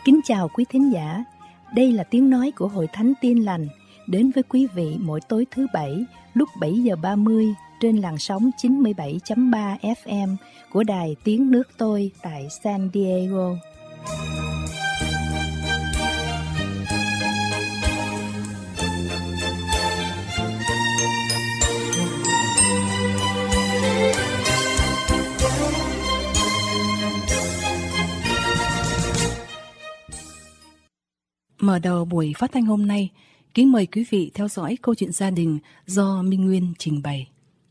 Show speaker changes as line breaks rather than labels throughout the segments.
Kính chào quý thính giả, đây là tiếng nói của Hội Thánh Tin Lành đến với quý vị mỗi tối thứ Bảy lúc 7 giờ 30 trên làn sóng 97.3 FM của Đài Tiếng Nước Tôi tại San Diego.
Mở đầu buổi phát thanh hôm nay, kính mời quý vị theo dõi câu chuyện gia đình do Minh Nguyên trình bày.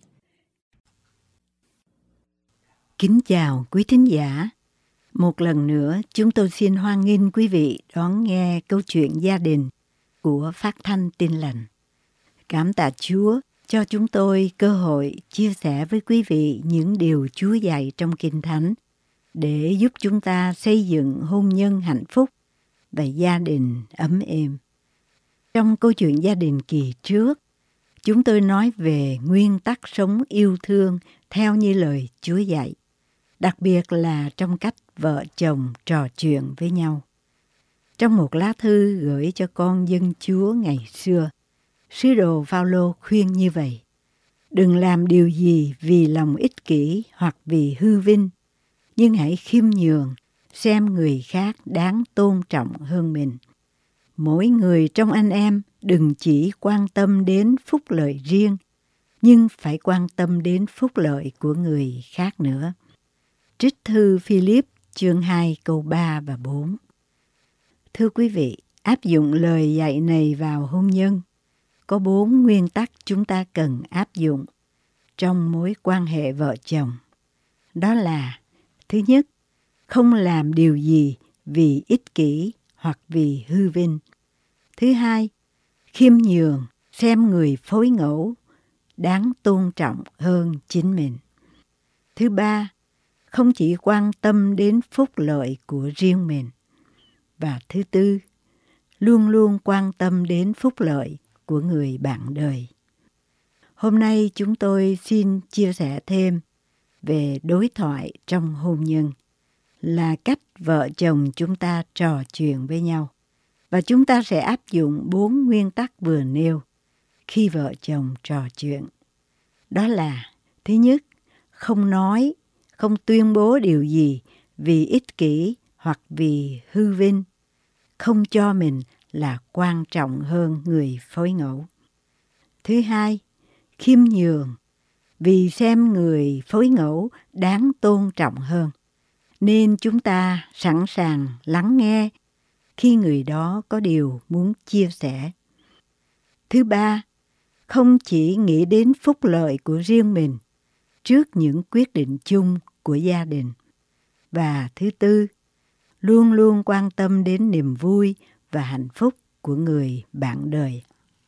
Kính chào quý thính giả. Một lần nữa, chúng tôi xin hoan nghênh quý vị đón nghe câu chuyện gia đình của Phát thanh Tin Lành. Cảm tạ Chúa cho chúng tôi cơ hội chia sẻ với quý vị những điều Chúa dạy trong Kinh Thánh để giúp chúng ta xây dựng hôn nhân hạnh phúc và gia đình ấm êm. Trong câu chuyện gia đình kỳ trước, chúng tôi nói về nguyên tắc sống yêu thương theo như lời Chúa dạy, đặc biệt là trong cách vợ chồng trò chuyện với nhau. Trong một lá thư gửi cho con dân Chúa ngày xưa, sứ đồ Phaolô khuyên như vậy: đừng làm điều gì vì lòng ích kỷ hoặc vì hư vinh, nhưng hãy khiêm nhường, xem người khác đáng tôn trọng hơn mình. Mỗi người trong anh em đừng chỉ quan tâm đến phúc lợi riêng, nhưng phải quan tâm đến phúc lợi của người khác nữa. Trích thư Philip chương 2 câu 3 và 4. Thưa quý vị, áp dụng lời dạy này vào hôn nhân, có 4 nguyên tắc chúng ta cần áp dụng trong mối quan hệ vợ chồng. Đó là: thứ nhất, không làm điều gì vì ích kỷ hoặc vì hư vinh. Thứ hai, khiêm nhường, xem người phối ngẫu đáng tôn trọng hơn chính mình. Thứ ba, không chỉ quan tâm đến phúc lợi của riêng mình. Và thứ tư, luôn luôn quan tâm đến phúc lợi của người bạn đời. Hôm nay chúng tôi xin chia sẻ thêm về đối thoại trong hôn nhân, là cách vợ chồng chúng ta trò chuyện với nhau. Và chúng ta sẽ áp dụng 4 nguyên tắc vừa nêu khi vợ chồng trò chuyện. Đó là: thứ nhất, không nói, không tuyên bố điều gì vì ích kỷ hoặc vì hư vinh, không cho mình là quan trọng hơn người phối ngẫu. Thứ hai, khiêm nhường, vì xem người phối ngẫu đáng tôn trọng hơn, nên chúng ta sẵn sàng lắng nghe khi người đó có điều muốn chia sẻ. Thứ ba, không chỉ nghĩ đến phúc lợi của riêng mình trước những quyết định chung của gia đình. Và thứ tư, luôn luôn quan tâm đến niềm vui và hạnh phúc của người bạn đời.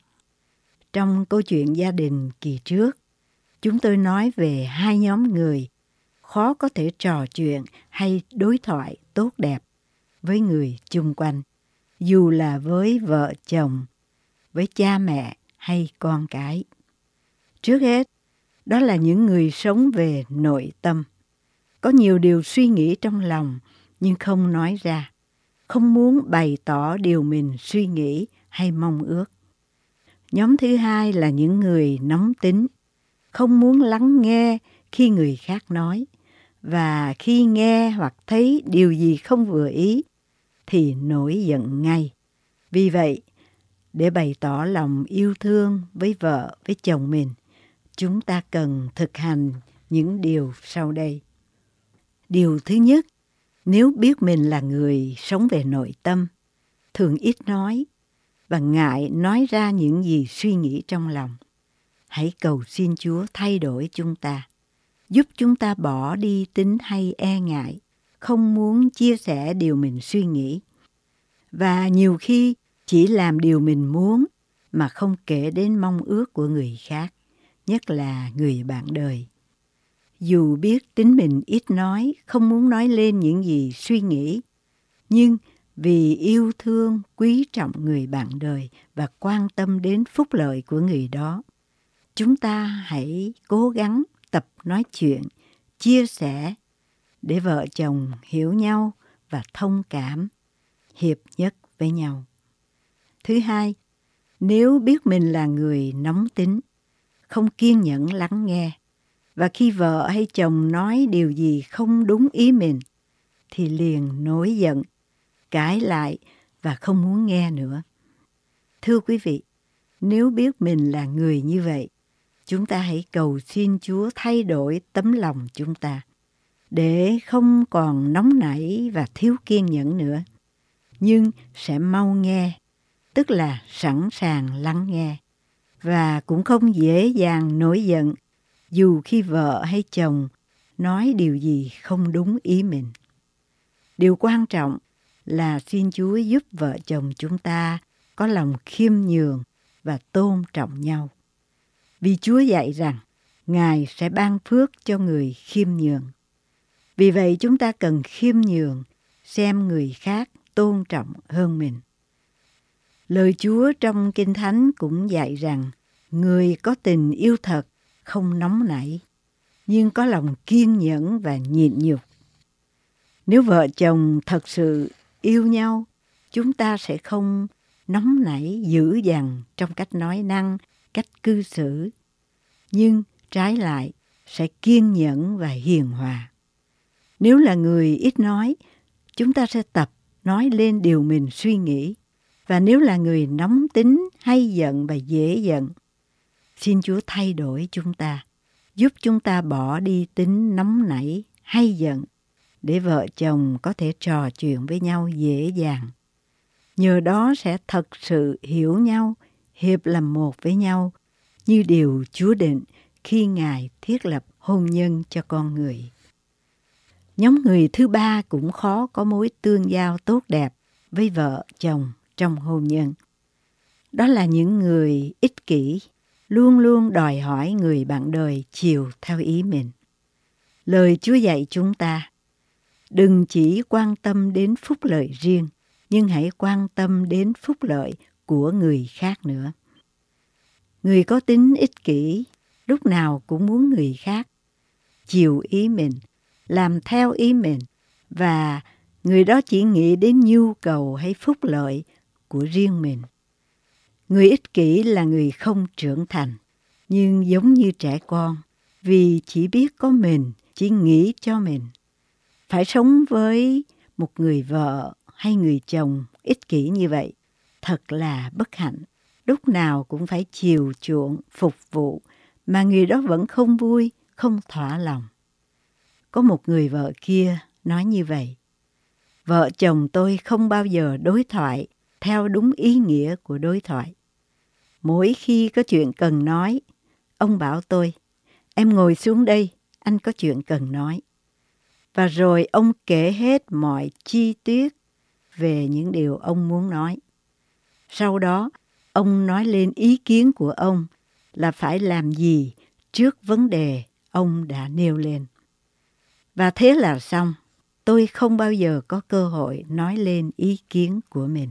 Trong câu chuyện gia đình kỳ trước, chúng tôi nói về 2 nhóm người khó có thể trò chuyện hay đối thoại tốt đẹp với người chung quanh, dù là với vợ chồng, với cha mẹ hay con cái. Trước hết, đó là những người sống về nội tâm, có nhiều điều suy nghĩ trong lòng nhưng không nói ra, không muốn bày tỏ điều mình suy nghĩ hay mong ước. Nhóm thứ hai là những người nóng tính, không muốn lắng nghe khi người khác nói, và khi nghe hoặc thấy điều gì không vừa ý thì nổi giận ngay. Vì vậy, để bày tỏ lòng yêu thương với vợ, với chồng mình, chúng ta cần thực hành những điều sau đây. Điều thứ nhất, nếu biết mình là người sống về nội tâm, thường ít nói và ngại nói ra những gì suy nghĩ trong lòng, hãy cầu xin Chúa thay đổi chúng ta, giúp chúng ta bỏ đi tính hay e ngại, không muốn chia sẻ điều mình suy nghĩ. Và nhiều khi chỉ làm điều mình muốn mà không kể đến mong ước của người khác, nhất là người bạn đời. Dù biết tính mình ít nói, không muốn nói lên những gì suy nghĩ, nhưng vì yêu thương, quý trọng người bạn đời và quan tâm đến phúc lợi của người đó, chúng ta hãy cố gắng tập nói chuyện, chia sẻ để vợ chồng hiểu nhau và thông cảm, hiệp nhất với nhau. Thứ hai, nếu biết mình là người nóng tính, không kiên nhẫn lắng nghe, và khi vợ hay chồng nói điều gì không đúng ý mình, thì liền nổi giận, cãi lại và không muốn nghe nữa. Thưa quý vị, nếu biết mình là người như vậy, chúng ta hãy cầu xin Chúa thay đổi tấm lòng chúng ta, để không còn nóng nảy và thiếu kiên nhẫn nữa, nhưng sẽ mau nghe, tức là sẵn sàng lắng nghe, và cũng không dễ dàng nổi giận dù khi vợ hay chồng nói điều gì không đúng ý mình. Điều quan trọng là xin Chúa giúp vợ chồng chúng ta có lòng khiêm nhường và tôn trọng nhau. Vì Chúa dạy rằng Ngài sẽ ban phước cho người khiêm nhường. Vì vậy chúng ta cần khiêm nhường, xem người khác tôn trọng hơn mình. Lời Chúa trong Kinh Thánh cũng dạy rằng người có tình yêu thật không nóng nảy, nhưng có lòng kiên nhẫn và nhịn nhục. Nếu vợ chồng thật sự yêu nhau, chúng ta sẽ không nóng nảy dữ dằn trong cách nói năng, cách cư xử, nhưng trái lại sẽ kiên nhẫn và hiền hòa. Nếu là người ít nói, chúng ta sẽ tập nói lên điều mình suy nghĩ. Và nếu là người nóng tính, hay giận và dễ giận, xin Chúa thay đổi chúng ta, giúp chúng ta bỏ đi tính nóng nảy, hay giận, để vợ chồng có thể trò chuyện với nhau dễ dàng. Nhờ đó sẽ thật sự hiểu nhau, hiệp làm một với nhau, như điều Chúa định khi Ngài thiết lập hôn nhân cho con người. Nhóm người thứ ba cũng khó có mối tương giao tốt đẹp với vợ chồng trong hôn nhân. Đó là những người ích kỷ, luôn luôn đòi hỏi người bạn đời chiều theo ý mình. Lời Chúa dạy chúng ta, đừng chỉ quan tâm đến phúc lợi riêng, nhưng hãy quan tâm đến phúc lợi của người khác nữa. Người có tính ích kỷ, lúc nào cũng muốn người khác chiều ý mình, làm theo ý mình, và người đó chỉ nghĩ đến nhu cầu hay phúc lợi của riêng mình. Người ích kỷ là người không trưởng thành, nhưng giống như trẻ con, vì chỉ biết có mình, chỉ nghĩ cho mình. Phải sống với một người vợ hay người chồng ích kỷ như vậy, thật là bất hạnh. Lúc nào cũng phải chiều chuộng, phục vụ, mà người đó vẫn không vui, không thỏa lòng. Có một người vợ kia nói như vậy: vợ chồng tôi không bao giờ đối thoại theo đúng ý nghĩa của đối thoại. Mỗi khi có chuyện cần nói, ông bảo tôi, em ngồi xuống đây, anh có chuyện cần nói. Và rồi ông kể hết mọi chi tiết về những điều ông muốn nói. Sau đó, ông nói lên ý kiến của ông là phải làm gì trước vấn đề ông đã nêu lên. Và thế là xong, tôi không bao giờ có cơ hội nói lên ý kiến của mình.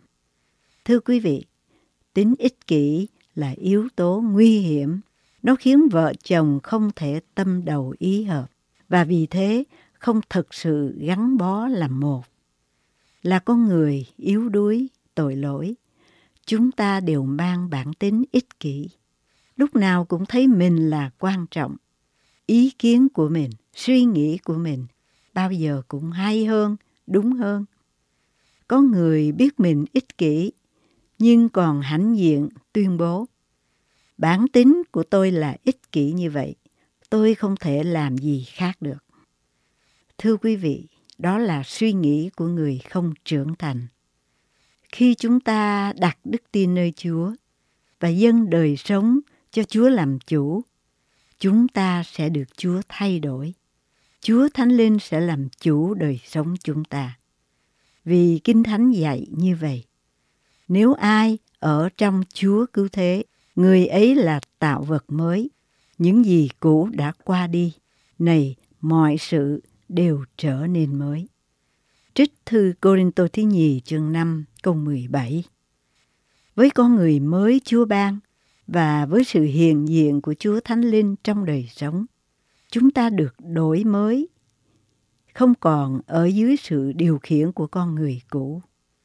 Thưa quý vị, tính ích kỷ là yếu tố nguy hiểm. Nó khiến vợ chồng không thể tâm đầu ý hợp, và vì thế không thực sự gắn bó làm một. Là con người yếu đuối, tội lỗi, chúng ta đều mang bản tính ích kỷ. Lúc nào cũng thấy mình là quan trọng. Ý kiến của mình, suy nghĩ của mình bao giờ cũng hay hơn, đúng hơn. Có người biết mình ích kỷ, nhưng còn hãnh diện tuyên bố: bản tính của tôi là ích kỷ như vậy, tôi không thể làm gì khác được. Thưa quý vị, đó là suy nghĩ của người không trưởng thành. Khi chúng ta đặt đức tin nơi Chúa và dâng đời sống cho Chúa làm chủ, chúng ta sẽ được Chúa thay đổi. Chúa Thánh Linh sẽ làm chủ đời sống chúng ta. Vì Kinh Thánh dạy như vậy: nếu ai ở trong Chúa cứu thế, người ấy là tạo vật mới. Những gì cũ đã qua đi, này mọi sự đều trở nên mới. Trích thư Cô-rinh-tô thứ nhì chương 5 câu 17. Với con người mới Chúa ban và với sự hiện diện của Chúa Thánh Linh trong đời sống, chúng ta được đổi mới, không còn ở dưới sự điều khiển của con người cũ.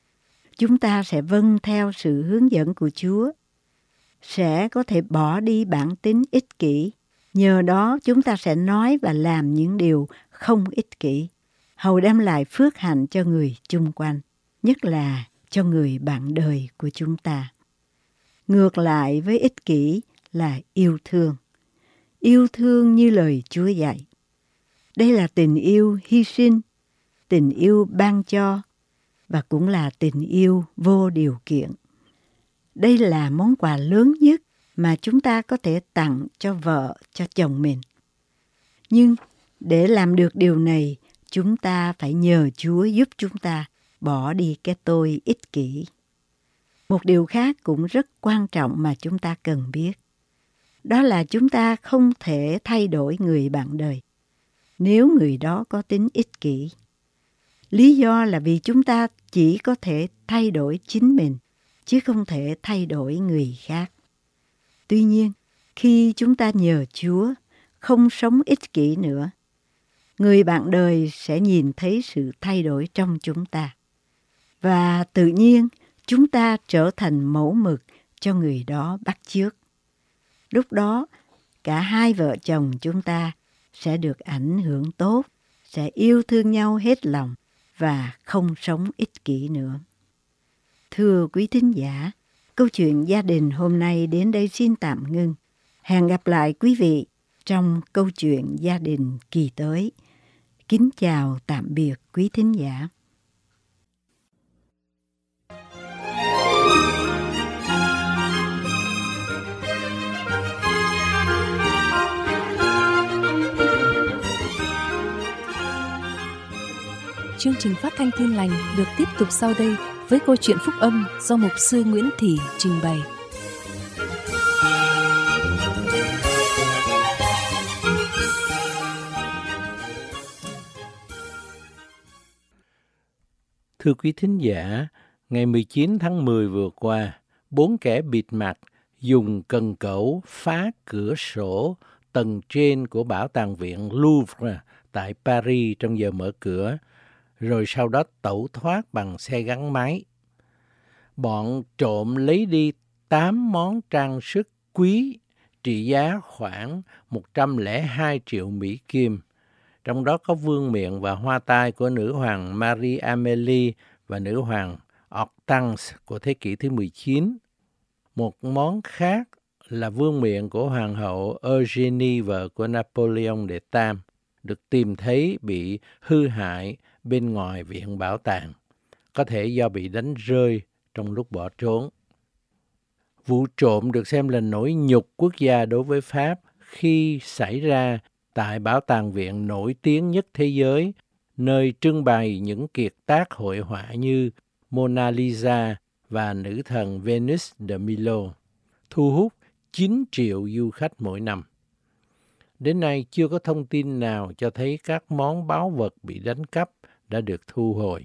chúng ta sẽ vâng theo sự hướng dẫn của Chúa, sẽ có thể bỏ đi bản tính ích kỷ. Nhờ đó chúng ta sẽ nói và làm những điều không ích kỷ, hầu đem lại phước hạnh cho người chung quanh, nhất là cho người bạn đời của chúng ta. Ngược lại với ích kỷ là yêu thương. Yêu thương như lời Chúa dạy. Đây là tình yêu hy sinh, tình yêu ban cho, và cũng là tình yêu vô điều kiện. Đây là món quà lớn nhất mà chúng ta có thể tặng cho vợ, cho chồng mình. Nhưng để làm được điều này, chúng ta phải nhờ Chúa giúp chúng ta bỏ đi cái tôi ích kỷ. Một điều khác cũng rất quan trọng mà chúng ta cần biết. Đó là chúng ta không thể thay đổi người bạn đời nếu người đó có tính ích kỷ. Lý do là vì chúng ta chỉ có thể thay đổi chính mình, chứ không thể thay đổi người khác. Tuy nhiên, khi chúng ta nhờ Chúa không sống ích kỷ nữa, người bạn đời sẽ nhìn thấy sự thay đổi trong chúng ta. Và tự nhiên, chúng ta trở thành mẫu mực cho người đó bắt chước. Lúc đó, cả hai vợ chồng chúng ta sẽ được ảnh hưởng tốt, sẽ yêu thương nhau hết lòng và không sống ích kỷ nữa. Thưa quý thính giả, câu chuyện gia đình hôm nay đến đây xin tạm ngưng. Hẹn gặp lại quý vị trong câu chuyện gia đình kỳ tới. Kính chào tạm biệt quý thính giả.
Chương trình phát thanh Tin Lành được tiếp tục sau đây với câu chuyện phúc âm do mục sư Nguyễn Thị trình bày.
Thưa quý thính giả, ngày 19 tháng 10 vừa qua, 4 kẻ bịt mặt dùng cần cẩu phá cửa sổ tầng trên của Bảo tàng viện Louvre tại Paris trong giờ mở cửa, rồi sau đó tẩu thoát bằng xe gắn máy. Bọn trộm lấy đi 8 món trang sức quý trị giá khoảng 102 triệu Mỹ Kim. Trong đó có vương miện và hoa tai của nữ hoàng Marie Amélie và nữ hoàng Hortense của thế kỷ thứ 19. Một món khác là vương miện của hoàng hậu Eugénie, vợ của Napoleon đệ Tam, được tìm thấy bị hư hại bên ngoài viện bảo tàng, có thể do bị đánh rơi trong lúc bỏ trốn. Vụ trộm được xem là nỗi nhục quốc gia đối với Pháp khi xảy ra tại bảo tàng viện nổi tiếng nhất thế giới, nơi trưng bày những kiệt tác hội họa như Mona Lisa và nữ thần Venus de Milo, thu hút 9 triệu du khách mỗi năm. Đến nay chưa có thông tin nào cho thấy các món báu vật bị đánh cắp đã được thu hồi.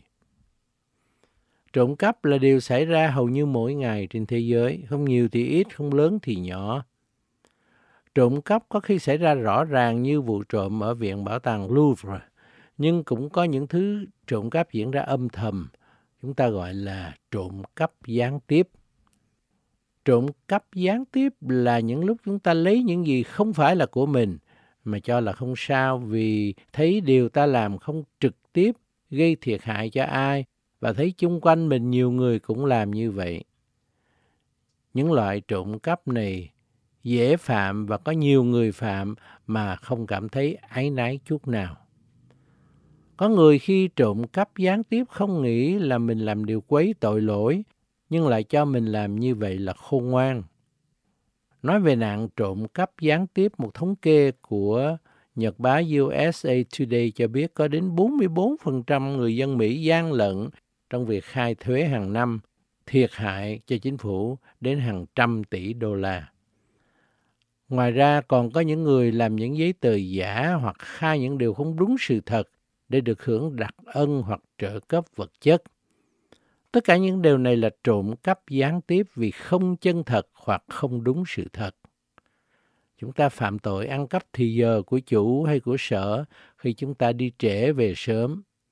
Trộm cắp là điều xảy ra hầu như mỗi ngày trên thế giới, không nhiều thì ít, không lớn thì nhỏ. Trộm cắp có khi xảy ra rõ ràng như vụ trộm ở viện bảo tàng Louvre, nhưng cũng có những thứ trộm cắp diễn ra âm thầm, chúng ta gọi là trộm cắp gián tiếp. Trộm cắp gián tiếp là những lúc chúng ta lấy những gì không phải là của mình, mà cho là không sao vì thấy điều ta làm không trực tiếp gây thiệt hại cho ai, và thấy chung quanh mình nhiều người cũng làm như vậy. Những loại trộm cắp này dễ phạm và có nhiều người phạm mà không cảm thấy áy náy chút nào. Có người khi trộm cắp gián tiếp không nghĩ là mình làm điều quấy tội lỗi, nhưng lại cho mình làm như vậy là khôn ngoan. Nói về nạn trộm cắp gián tiếp, một thống kê của nhật báo USA Today cho biết có đến 44% người dân Mỹ gian lận trong việc khai thuế hàng năm, thiệt hại cho chính phủ đến hàng trăm tỷ đô la. Ngoài ra còn có những người làm những giấy tờ giả hoặc khai những điều không đúng sự thật để được hưởng đặc ân hoặc trợ cấp vật chất. Tất cả những điều này là trộm cắp gián tiếp vì không chân thật hoặc không đúng sự thật. Chúng ta phạm tội ăn cắp thì giờ của chủ hay của sở khi chúng ta đi trễ về sớm.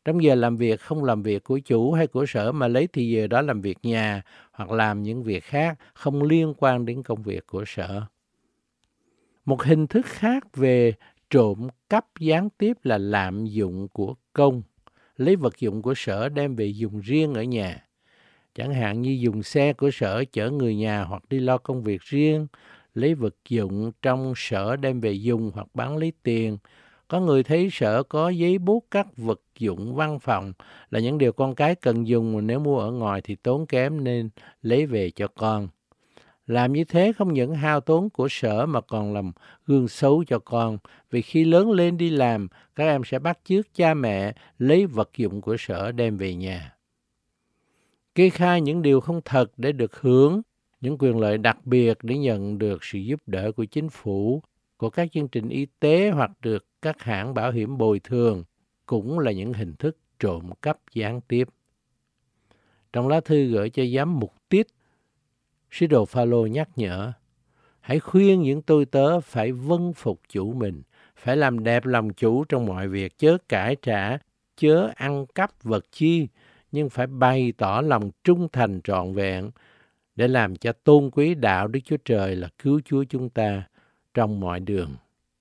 Trong giờ làm việc không làm việc của chủ hay của sở mà lấy thì giờ đó làm việc nhà hoặc làm những việc khác không liên quan đến công việc của sở. Một hình thức khác về trộm cắp gián tiếp là lạm dụng của công, lấy vật dụng của sở đem về dùng riêng ở nhà. Chẳng hạn như dùng xe của sở chở người nhà hoặc đi lo công việc riêng, lấy vật dụng trong sở đem về dùng hoặc bán lấy tiền. Có người thấy sở có giấy bút các vật dụng văn phòng là những điều con cái cần dùng mà nếu mua ở ngoài thì tốn kém nên lấy về cho con. Làm như thế không những hao tốn của sở mà còn làm gương xấu cho con, vì khi lớn lên đi làm, các em sẽ bắt chước cha mẹ lấy vật dụng của sở đem về nhà. Kê khai những điều không thật để được hưởng những quyền lợi đặc biệt, để nhận được sự giúp đỡ của chính phủ, của các chương trình y tế hoặc được các hãng bảo hiểm bồi thường cũng là những hình thức trộm cắp gián tiếp. Trong lá thư gửi cho giám mục Tít, sứ đồ Phaolô nhắc nhở: hãy khuyên những tôi tớ phải vâng phục chủ mình, phải làm đẹp lòng chủ trong mọi việc, chớ cãi trả, chớ ăn cắp vật chi, nhưng phải bày tỏ lòng trung thành trọn vẹn để làm cho tôn quý đạo Đức Chúa Trời là cứu Chúa chúng ta trong mọi đường.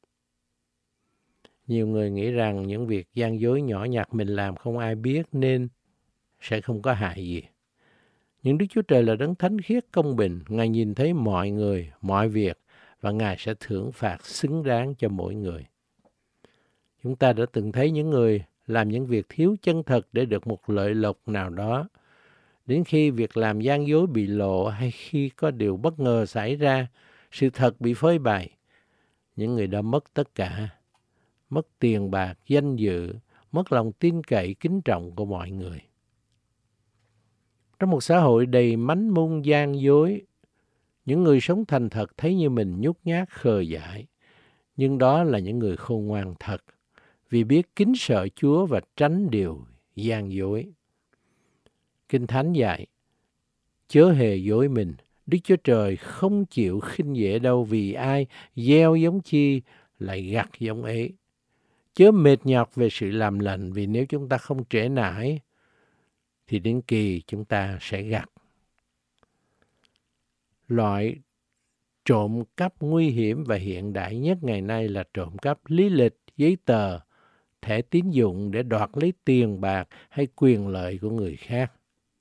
Nhiều người nghĩ rằng những việc gian dối nhỏ nhặt mình làm không ai biết nên sẽ không có hại gì. Nhưng Đức Chúa Trời là đấng thánh khiết công bình, Ngài nhìn thấy mọi người, mọi việc và Ngài sẽ thưởng phạt xứng đáng cho mỗi người. Chúng ta đã từng thấy những người làm những việc thiếu chân thật để được một lợi lộc nào đó. Đến khi việc làm gian dối bị lộ hay khi có điều bất ngờ xảy ra, sự thật bị phơi bày, những người đã mất tất cả, mất tiền bạc, danh dự, mất lòng tin cậy, kính trọng của mọi người. Trong một xã hội đầy mánh mung gian dối, những người sống thành thật thấy như mình nhút nhát khờ dại, nhưng đó là những người khôn ngoan thật, vì biết kính sợ Chúa và tránh điều gian dối. Kinh Thánh dạy: chớ hề dối mình, Đức Chúa Trời không chịu khinh dễ đâu, vì ai gieo giống chi lại gặt giống ấy. Chớ mệt nhọc về sự làm lành, vì nếu chúng ta không trễ nải thì đến kỳ chúng ta sẽ gặt. Loại trộm cắp nguy hiểm và hiện đại nhất ngày nay là trộm cắp lý lịch, giấy tờ, thẻ tín dụng để đoạt lấy tiền bạc hay quyền lợi của người khác.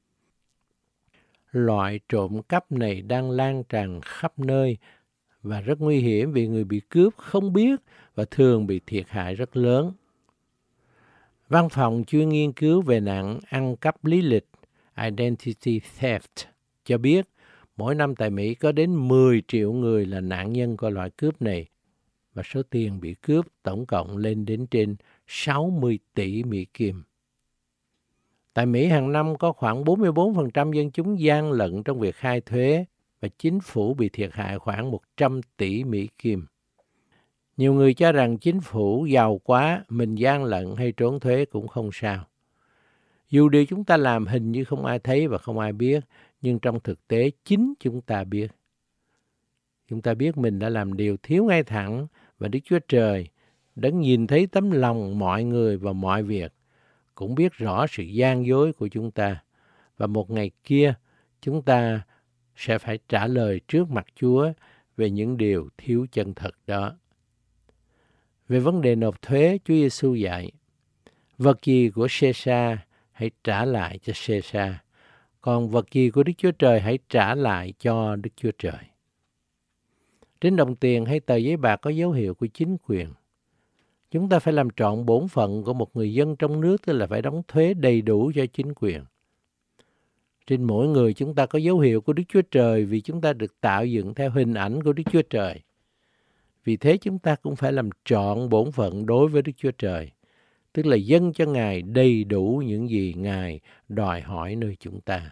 Loại trộm cắp này đang lan tràn khắp nơi và rất nguy hiểm vì người bị cướp không biết và thường bị thiệt hại rất lớn. Văn phòng chuyên nghiên cứu về nạn ăn cắp lý lịch Identity Theft cho biết mỗi năm tại Mỹ có đến 10 triệu người là nạn nhân của loại cướp này và số tiền bị cướp tổng cộng lên đến trên 60 tỷ Mỹ Kim. Tại Mỹ hàng năm có khoảng 44% dân chúng gian lận trong việc khai thuế và chính phủ bị thiệt hại khoảng 100 tỷ Mỹ Kim. Nhiều người cho rằng chính phủ giàu quá, mình gian lận hay trốn thuế cũng không sao. Dù điều chúng ta làm hình như không ai thấy và không ai biết, nhưng trong thực tế chính chúng ta biết. Chúng ta biết mình đã làm điều thiếu ngay thẳng và Đức Chúa Trời đấng nhìn thấy tấm lòng mọi người và mọi việc, cũng biết rõ sự gian dối của chúng ta. Và một ngày kia, chúng ta sẽ phải trả lời trước mặt Chúa về những điều thiếu chân thật đó. Về vấn đề nộp thuế, Chúa Giêsu dạy: vật gì của Caesar hãy trả lại cho Caesar, còn vật gì của Đức Chúa Trời hãy trả lại cho Đức Chúa Trời. Trên đồng tiền hay tờ giấy bạc có dấu hiệu của chính quyền. Chúng ta phải làm trọn bổn phận của một người dân trong nước, tức là phải đóng thuế đầy đủ cho chính quyền. Trên mỗi người chúng ta có dấu hiệu của Đức Chúa Trời vì chúng ta được tạo dựng theo hình ảnh của Đức Chúa Trời. Vì thế chúng ta cũng phải làm trọn bổn phận đối với Đức Chúa Trời, tức là dâng cho Ngài đầy đủ những gì Ngài đòi hỏi nơi chúng ta.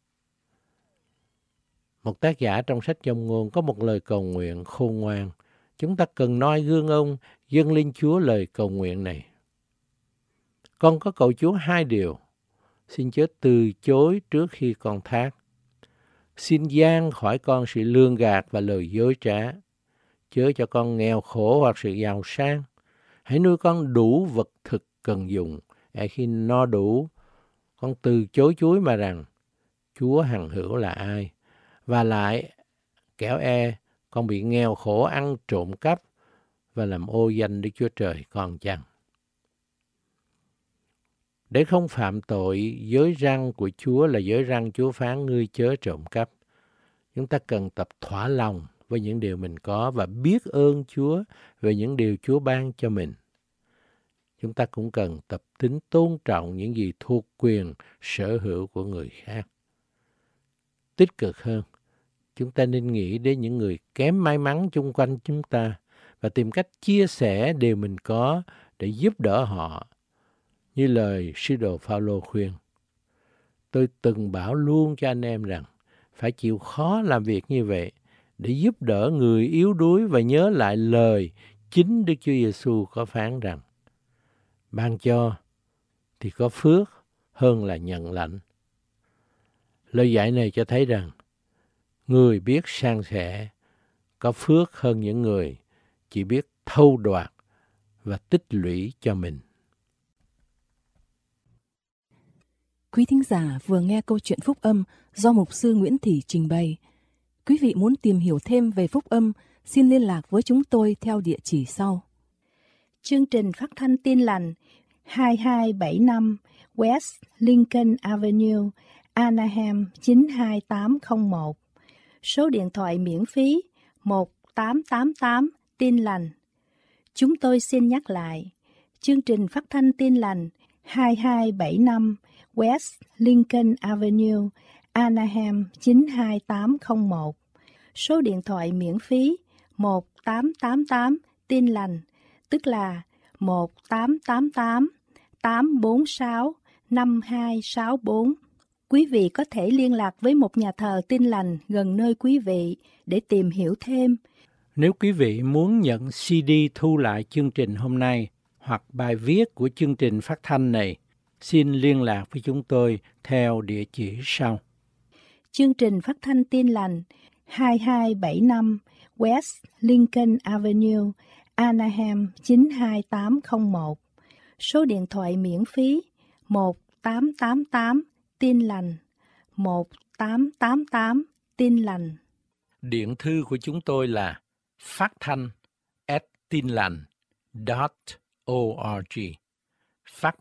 Một tác giả trong sách Châm Ngôn có một lời cầu nguyện khôn ngoan. Chúng ta cần noi gương ông dâng lên Chúa lời cầu nguyện này. Con có cầu Chúa 2 điều. Xin chớ từ chối trước khi con thác. Xin giang khỏi con sự lường gạt và lời dối trá. Chớ cho con nghèo khổ hoặc sự giàu sang. Hãy nuôi con đủ vật thực cần dùng. khi no đủ, con từ chối Chúa mà rằng Chúa hằng hữu là ai? Và lại kẻo con bị nghèo khổ, ăn trộm cắp và làm ô danh Đức Chúa Trời con chăng? Để không phạm tội, giới răn của Chúa là giới răn Chúa phán ngươi chớ trộm cắp. Chúng ta cần tập thỏa lòng với những điều mình có và biết ơn Chúa về những điều Chúa ban cho mình. Chúng ta cũng cần tập tính tôn trọng những gì thuộc quyền sở hữu của người khác. Tích cực hơn, chúng ta nên nghĩ đến những người kém may mắn chung quanh chúng ta và tìm cách chia sẻ điều mình có để giúp đỡ họ. Như lời sứ đồ Phao-lô khuyên, tôi từng bảo luôn cho anh em rằng phải chịu khó làm việc như vậy để giúp đỡ người yếu đuối và nhớ lại lời chính Đức Chúa Giêsu có phán rằng ban cho thì có phước hơn là nhận lãnh. Lời dạy này cho thấy rằng người biết san sẻ có phước hơn những người chỉ biết thâu đoạt và tích lũy cho mình.
Quý thính giả vừa nghe câu chuyện phúc âm do mục sư Nguyễn Thị trình bày. Quý vị muốn tìm hiểu thêm về phúc âm, xin liên lạc với chúng tôi theo địa chỉ sau.
Chương trình phát thanh Tin Lành 2275 West Lincoln Avenue, Anaheim 92801. Số điện thoại miễn phí 1888 Tin Lành. Chúng tôi xin nhắc lại, chương trình phát thanh Tin Lành 2275 West Lincoln Avenue, Anaheim 92801. Số điện thoại miễn phí 1888 Tin Lành, tức là 1888 846 5264. Quý vị có thể liên lạc với một nhà thờ Tin Lành gần nơi quý vị để tìm hiểu thêm.
Nếu quý vị muốn nhận CD thu lại chương trình hôm nay hoặc bài viết của chương trình phát thanh này, xin liên lạc với chúng tôi theo địa chỉ sau.
Chương trình phát thanh Tin Lành 2275 West Lincoln Avenue, Anaheim 92801. Số điện thoại miễn phí 1888 Tin Lành, 1888 Tin Lành.
Điện thư của chúng tôi là phát thanh@tinlành.org. Phát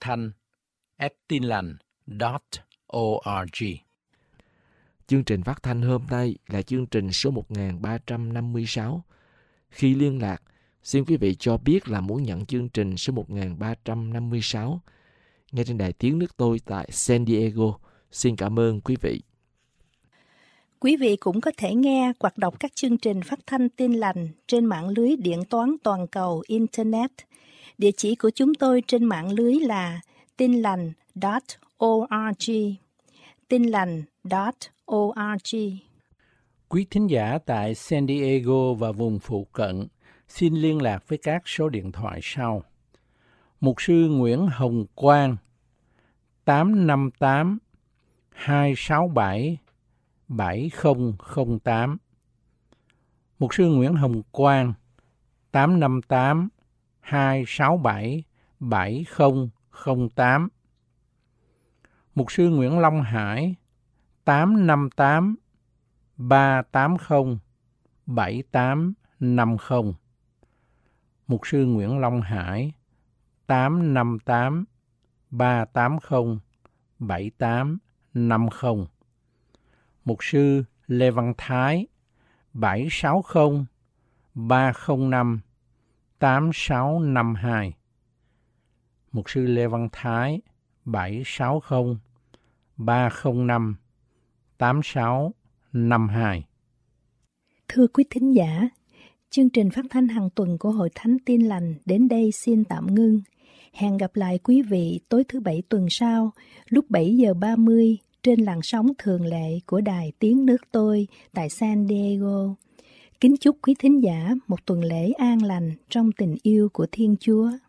thanh@tinlành.org.
Chương trình phát thanh hôm nay là chương trình số 1356. Khi liên lạc, xin quý vị cho biết là muốn nhận chương trình số 1356 nghe trên đài Tiếng Nước Tôi tại San Diego. Xin cảm ơn quý vị.
Quý vị cũng có thể nghe hoặc đọc các chương trình phát thanh Tin Lành trên mạng lưới điện toán toàn cầu Internet. Địa chỉ của chúng tôi trên mạng lưới là tinlành.org. tinlành.org.
Quý thính giả tại San Diego và vùng phụ cận xin liên lạc với các số điện thoại sau. Mục sư Nguyễn Hồng Quang 858 267 7008. Mục sư Nguyễn Hồng Quang 858 267 7008. Mục sư Nguyễn Long Hải 858 380 7850. Mục sư Nguyễn Long Hải 858 380 7850. Mục sư Lê Văn Thái 760 305 8652. Mục sư Lê Văn Thái 760 305 8652.
Thưa quý thính giả, chương trình phát thanh hàng tuần của Hội Thánh Tin Lành đến đây xin tạm ngưng. Hẹn gặp lại quý vị tối thứ Bảy tuần sau, lúc 7:30 trên làn sóng thường lệ của Đài Tiếng Nước Tôi tại San Diego. Kính chúc quý thính giả một tuần lễ an lành trong tình yêu của Thiên Chúa.